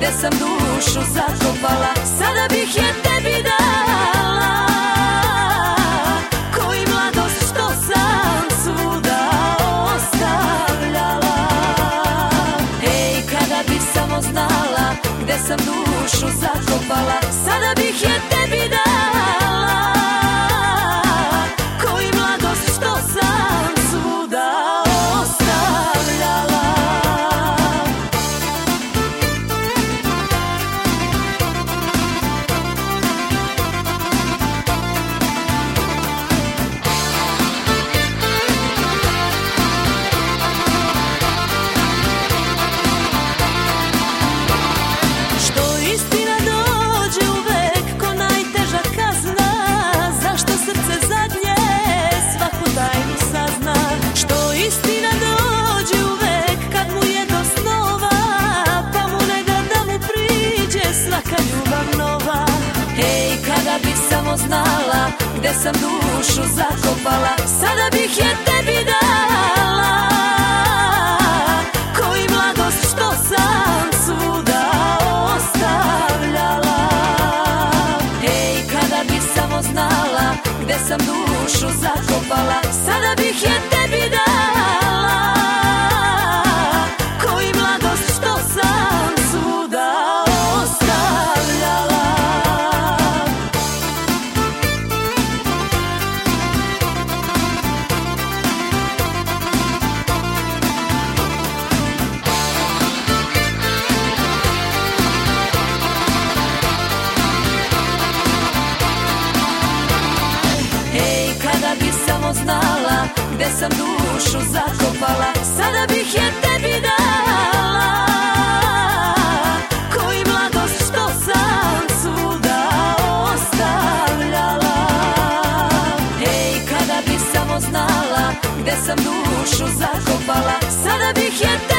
gde sam dušu zakopala, sada bih je tebi dala, ko i mladost što sam svuda ostavljala. Ej, kada bi samo znala gde sam dušu zakopala, sada bih je tebi dala, ko i mladost što sam svuda ostavljala. Što istina dođe uvek ko najteža kazna, zašto srce zadnje svaku tajnu sazna. Što istina dođe uvek kad mu je do snova, pa mu ne da da mu priđe svaka ljubav nova. Ej, kada bi samo znala gde sam dušu zakopala, sada bih je tebi dala, ko i mladost što sam svuda ostavljala. Ej, kada bi samo znala gde sam dušu zakopala, sada bih je tebi dala, ko i mladost što sam svuda ostavljala. Ej, kada bi samo znala gde sam dušu zakopala, sada bih je tebi dala, ko i mladost što sam svuda ostavljala. Ej, kada bi samo znala gde sam dušu zakopala, sada bih je tebi dala,